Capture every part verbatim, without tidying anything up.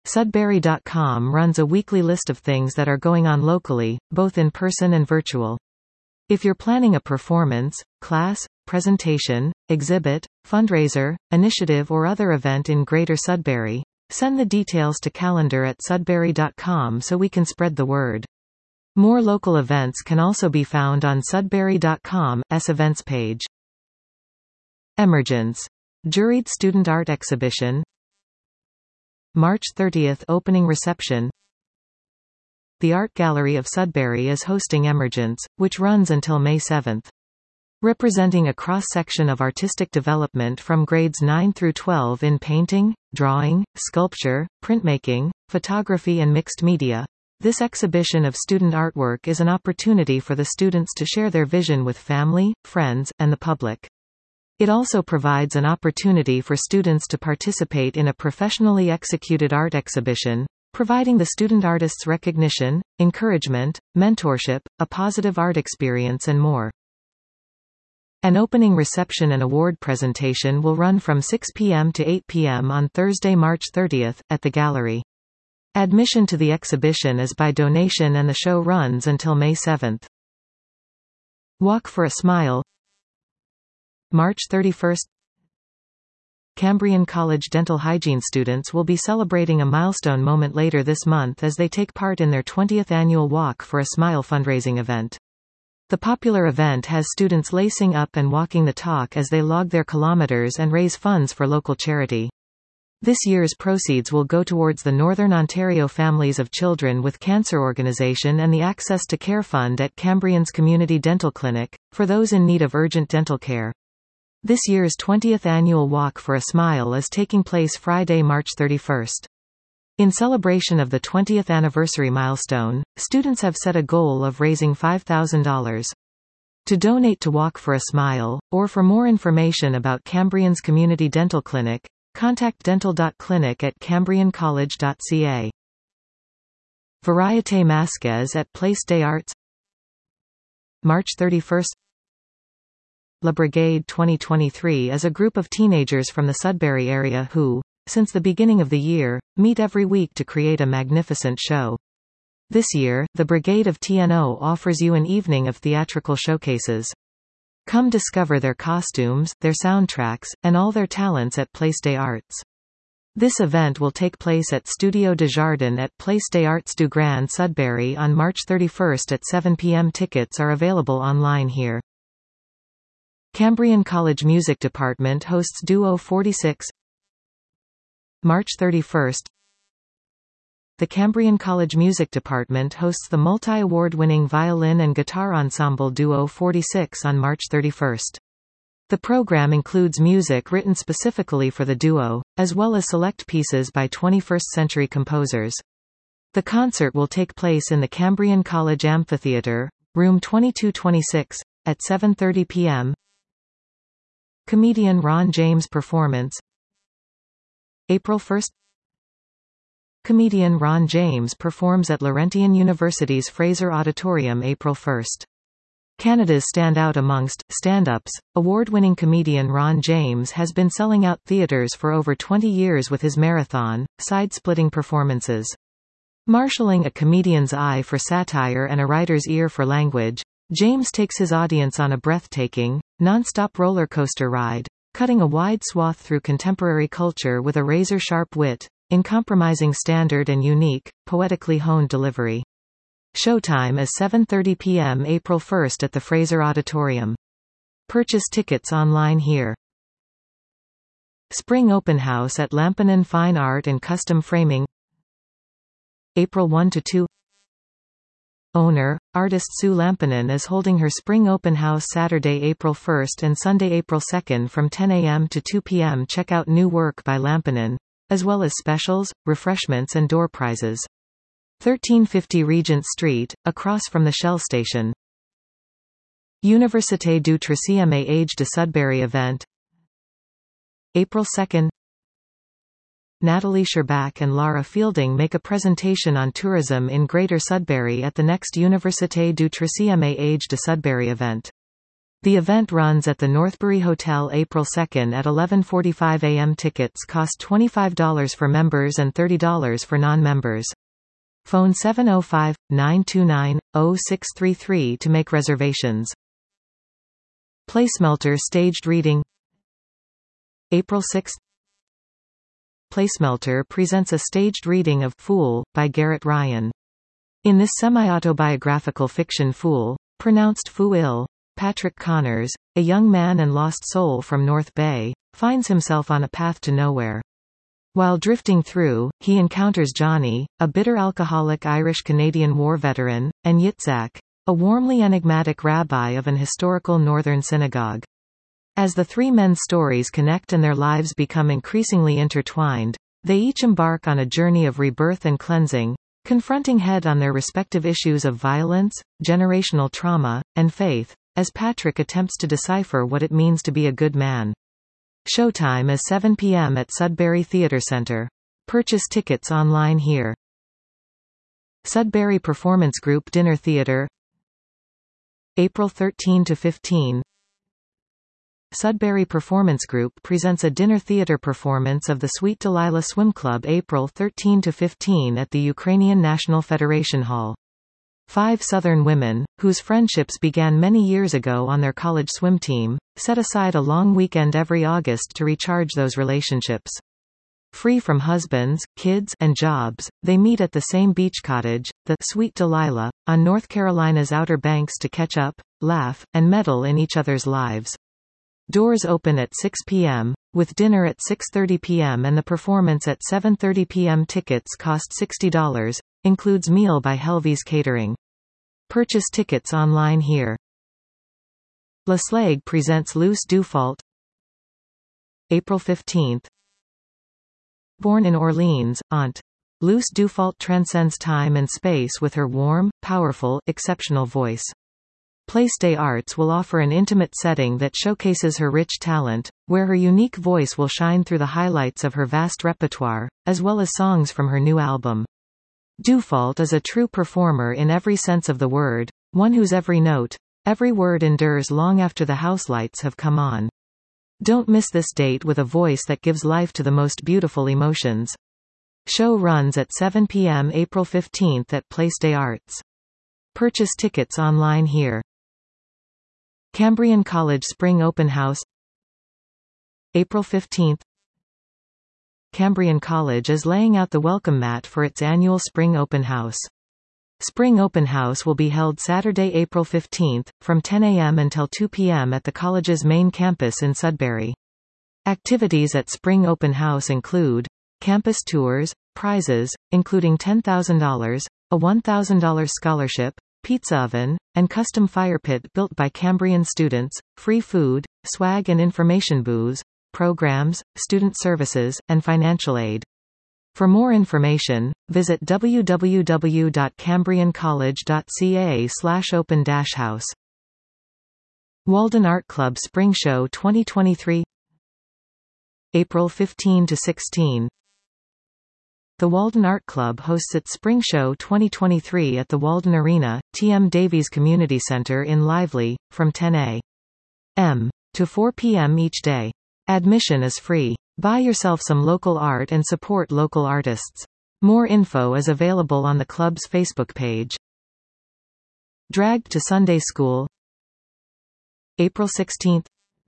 Sudbury dot com runs a weekly list of things that are going on locally, both in person and virtual. If you're planning a performance, class, presentation, exhibit, fundraiser, initiative or other event in Greater Sudbury, send the details to calendar at Sudbury dot com so we can spread the word. More local events can also be found on Sudbury dot com's events page. Emergence. Juried Student Art Exhibition. March thirtieth Opening Reception. The Art Gallery of Sudbury is hosting Emergence, which runs until May seventh. Representing a cross-section of artistic development from grades nine through twelve in painting, drawing, sculpture, printmaking, photography and mixed media, this exhibition of student artwork is an opportunity for the students to share their vision with family, friends, and the public. It also provides an opportunity for students to participate in a professionally executed art exhibition, providing the student artists recognition, encouragement, mentorship, a positive art experience and more. An opening reception and award presentation will run from six p m to eight p m on Thursday, March thirtieth, at the gallery. Admission to the exhibition is by donation and the show runs until May seventh. Walk for a Smile. March thirty-first. Cambrian College dental hygiene students will be celebrating a milestone moment later this month as they take part in their twentieth annual Walk for a Smile fundraising event. The popular event has students lacing up and walking the talk as they log their kilometers and raise funds for local charity. This year's proceeds will go towards the Northern Ontario Families of Children with Cancer Organization and the Access to Care Fund at Cambrian's Community Dental Clinic, for those in need of urgent dental care. This year's twentieth annual Walk for a Smile is taking place Friday, March thirty-first. In celebration of the twentieth anniversary milestone, students have set a goal of raising five thousand dollars. To donate to Walk for a Smile, or for more information about Cambrian's Community Dental Clinic, contact dental dot clinic at cambrian college dot c a. Variété Masquez at Place des Arts. March thirty-first. La Brigade twenty twenty-three is a group of teenagers from the Sudbury area who, since the beginning of the year, meet every week to create a magnificent show. This year, the Brigade of T N O offers you an evening of theatrical showcases. Come discover their costumes, their soundtracks, and all their talents at Place des Arts. This event will take place at Studio de Jardin at Place des Arts du Grand Sudbury on March thirty-first at seven p m Tickets are available online here. Cambrian College Music Department hosts Duo forty-six. March thirty-first. The Cambrian College Music Department hosts the multi-award-winning violin and guitar ensemble Duo forty-six on March thirty-first. The program includes music written specifically for the duo, as well as select pieces by twenty-first century composers. The concert will take place in the Cambrian College Amphitheatre, room twenty-two twenty-six, at seven thirty p m Comedian Ron James performance. April first. Comedian Ron James performs at Laurentian University's Fraser Auditorium April first. Canada's standout amongst stand-ups, award-winning comedian Ron James has been selling out theatres for over twenty years with his marathon, side-splitting performances. Marshalling a comedian's eye for satire and a writer's ear for language, James takes his audience on a breathtaking, non-stop roller coaster ride, cutting a wide swath through contemporary culture with a razor-sharp wit, uncompromising standard and unique, poetically honed delivery. Showtime is seven thirty p m April first at the Fraser Auditorium. Purchase tickets online here. Spring Open House at Lampinen Fine Art and Custom Framing. April first to second. Owner, artist Sue Lampinen is holding her Spring Open House Saturday, April first and Sunday, April second from ten a m to two p m Check out new work by Lampinen, as well as specials, refreshments and door prizes. thirteen fifty Regent Street, across from the Shell station. Université du treizième Age de Sudbury event. April second. Natalie Sherbach and Lara Fielding make a presentation on tourism in Greater Sudbury at the next Université du treizième Age de Sudbury event. The event runs at the Northbury Hotel April second at eleven forty-five a m Tickets cost twenty-five dollars for members and thirty dollars for non-members. Phone seven oh five, nine two nine, oh six three three to make reservations. Placemelter staged reading. April sixth. Placemelter presents a staged reading of Fool, by Garrett Ryan. In this semi-autobiographical fiction Fool, pronounced Foo-il, Patrick Connors, a young man and lost soul from North Bay, finds himself on a path to nowhere. While drifting through, he encounters Johnny, a bitter alcoholic Irish-Canadian war veteran, and Yitzhak, a warmly enigmatic rabbi of an historical northern synagogue. As the three men's stories connect and their lives become increasingly intertwined, they each embark on a journey of rebirth and cleansing, confronting head-on their respective issues of violence, generational trauma, and faith, as Patrick attempts to decipher what it means to be a good man. Showtime is seven p m at Sudbury Theatre Centre. Purchase tickets online here. Sudbury Performance Group Dinner Theatre, April thirteenth to fifteenth. Sudbury Performance Group presents a dinner theatre performance of the Sweet Delilah Swim Club April thirteenth to fifteenth at the Ukrainian National Federation Hall. Five Southern women, whose friendships began many years ago on their college swim team, set aside a long weekend every August to recharge those relationships. Free from husbands, kids, and jobs, they meet at the same beach cottage, the Sweet Delilah, on North Carolina's Outer Banks to catch up, laugh, and meddle in each other's lives. Doors open at six p m, with dinner at six thirty p m and the performance at seven thirty p m Tickets cost sixty dollars, includes meal by Helvy's Catering. Purchase tickets online here. Le Slègue presents Luce Dufault, April fifteenth. Born in Orleans, Aunt Luce Dufault transcends time and space with her warm, powerful, exceptional voice. Place des Arts will offer an intimate setting that showcases her rich talent, where her unique voice will shine through the highlights of her vast repertoire, as well as songs from her new album. Dufault is a true performer in every sense of the word, one whose every note, every word endures long after the house lights have come on. Don't miss this date with a voice that gives life to the most beautiful emotions. Show runs at seven p m April fifteenth at Place des Arts. Purchase tickets online here. Cambrian College Spring Open House, April fifteenth. Cambrian College is laying out the welcome mat for its annual Spring Open House. Spring Open House will be held Saturday, April fifteenth, from ten a m until two p m at the college's main campus in Sudbury. Activities at Spring Open House include campus tours, prizes, including ten thousand dollars, a one thousand dollars scholarship, pizza oven, and custom fire pit built by Cambrian students, free food, swag and information booths, programs, student services, and financial aid. For more information, visit w w w dot cambrian college dot c a slash open dash house. Walden Art Club Spring Show twenty twenty-three, April fifteenth to sixteenth. The Walden Art Club hosts its Spring Show twenty twenty-three at the Walden Arena, T M Davies Community Center in Lively, from ten a m to four p m each day. Admission is free. Buy yourself some local art and support local artists. More info is available on the club's Facebook page. Dragged to Sunday School, April sixteenth.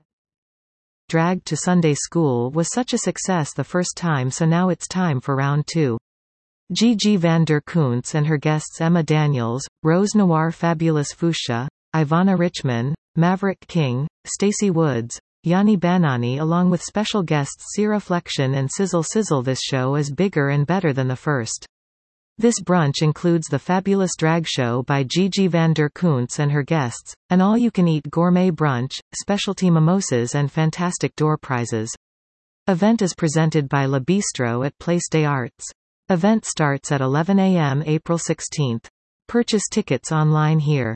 Dragged to Sunday School was such a success the first time, so now it's time for round two. Gigi van der Kuntz and her guests Emma Daniels, Rose Noir Fabulous Fuchsia, Ivana Richman, Maverick King, Stacey Woods, Yanni Banani along with special guests Sierra Flexion and Sizzle Sizzle. This show is bigger and better than the first. This brunch includes the fabulous drag show by Gigi van der Kuntz and her guests, an all-you-can-eat gourmet brunch, specialty mimosas and fantastic door prizes. Event is presented by Le Bistro at Place des Arts. Event starts at eleven a m April sixteenth. Purchase tickets online here.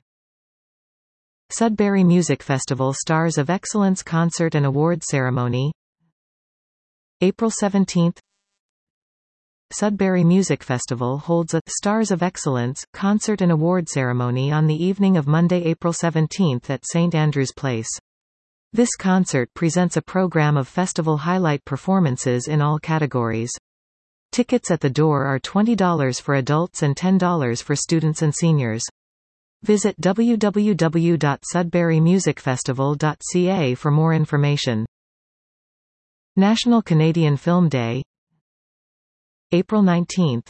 Sudbury Music Festival Stars of Excellence Concert and Awards Ceremony, April seventeenth. Sudbury Music Festival holds a Stars of Excellence concert and award ceremony on the evening of Monday, April seventeenth at Saint Andrew's Place. This concert presents a program of festival highlight performances in all categories. Tickets at the door are twenty dollars for adults and ten dollars for students and seniors. Visit w w w dot sudbury music festival dot c a for more information. National Canadian Film Day, April nineteenth.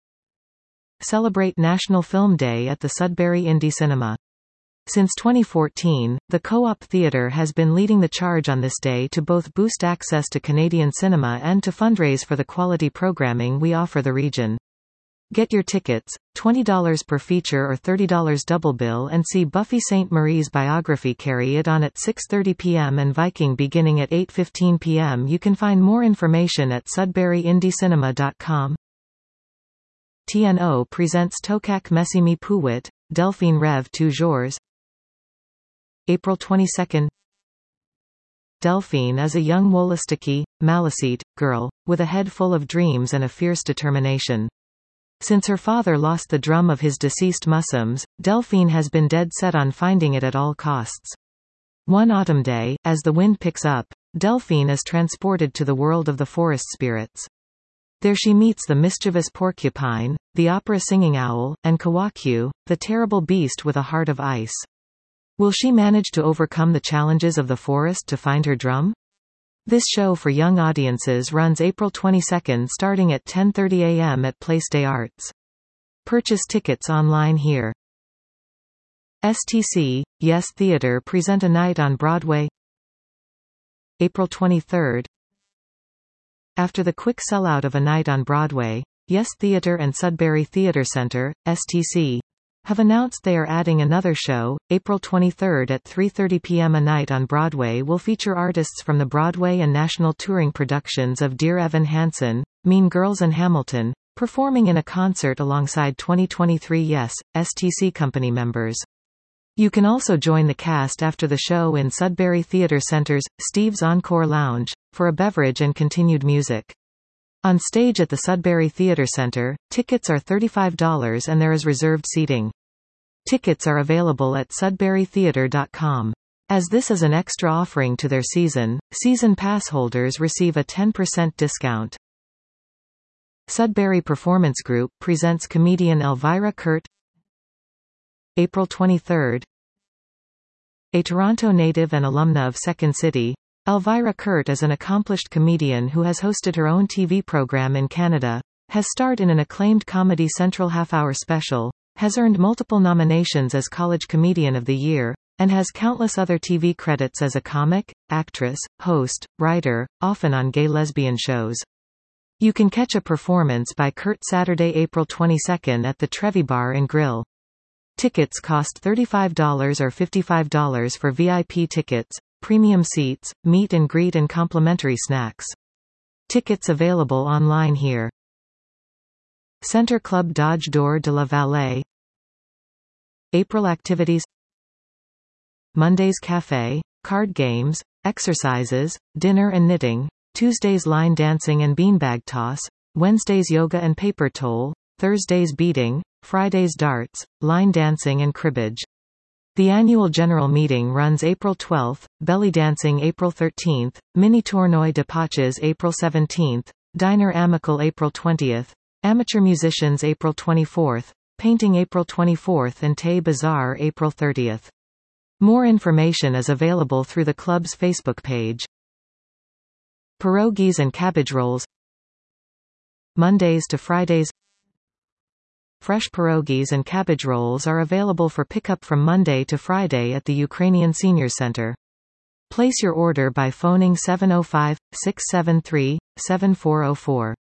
Celebrate National Film Day at the Sudbury Indie Cinema. Since twenty fourteen, the Co-op Theatre has been leading the charge on this day to both boost access to Canadian cinema and to fundraise for the quality programming we offer the region. Get your tickets, twenty dollars per feature or thirty dollars double bill, and see Buffy Sainte Marie's biography Carry It On at six thirty p m and Viking beginning at eight fifteen p m You can find more information at sudbury indie cinema dot com. T N O presents Tokak Messimi Puwit, Delphine Rêve Toujours. April twenty-second. Delphine is a young Wolostiki, Maliseet, girl, with a head full of dreams and a fierce determination. Since her father lost the drum of his deceased Musums, Delphine has been dead set on finding it at all costs. One autumn day, as the wind picks up, Delphine is transported to the world of the forest spirits. There she meets the mischievous porcupine, the opera-singing owl, and Kawakyu, the terrible beast with a heart of ice. Will she manage to overcome the challenges of the forest to find her drum? This show for young audiences runs April twenty-second starting at ten thirty a m at Place des Arts. Purchase tickets online here. S T C, Yes Theatre present A Night on Broadway. April twenty-third. After the quick sellout of A Night on Broadway, Yes Theatre and Sudbury Theatre Centre, S T C, have announced they are adding another show, April twenty-third at three thirty p m A Night on Broadway will feature artists from the Broadway and national touring productions of Dear Evan Hansen, Mean Girls and Hamilton, performing in a concert alongside twenty twenty-three Yes, S T C company members. You can also join the cast after the show in Sudbury Theatre Centre's Steve's Encore Lounge, for a beverage and continued music. On stage at the Sudbury Theatre Centre, tickets are thirty-five dollars and there is reserved seating. Tickets are available at sudbury theatre dot com. As this is an extra offering to their season, season pass holders receive a ten percent discount. Sudbury Performance Group presents comedian Elvira Kurt. April twenty-third. A Toronto native and alumna of Second City, Elvira Kurt is an accomplished comedian who has hosted her own T V program in Canada, has starred in an acclaimed Comedy Central half-hour special, has earned multiple nominations as College Comedian of the Year, and has countless other T V credits as a comic, actress, host, writer, often on gay-lesbian shows. You can catch a performance by Kurt Saturday, April twenty-second at the Trevi Bar and Grill. Tickets cost thirty-five dollars or fifty-five dollars for V I P tickets, premium seats, meet and greet and complimentary snacks. Tickets available online here. Centre Club Dodge d'Or de la Vallée. April activities: Mondays cafe, card games, exercises, dinner and knitting, Tuesdays line dancing and beanbag toss, Wednesdays yoga and paper toll, Thursdays beading, Fridays darts, line dancing and cribbage. The annual general meeting runs April twelfth, belly dancing April thirteenth, mini tournoi de patches April seventeenth, diner amical April twentieth, amateur musicians April twenty-fourth, painting April twenty-fourth and Tay Bazaar April thirtieth. More information is available through the club's Facebook page. Pierogies and cabbage rolls. Mondays to Fridays. Fresh pierogies and cabbage rolls are available for pickup from Monday to Friday at the Ukrainian Senior Center. Place your order by phoning seven oh five, six seven three, seven four oh four.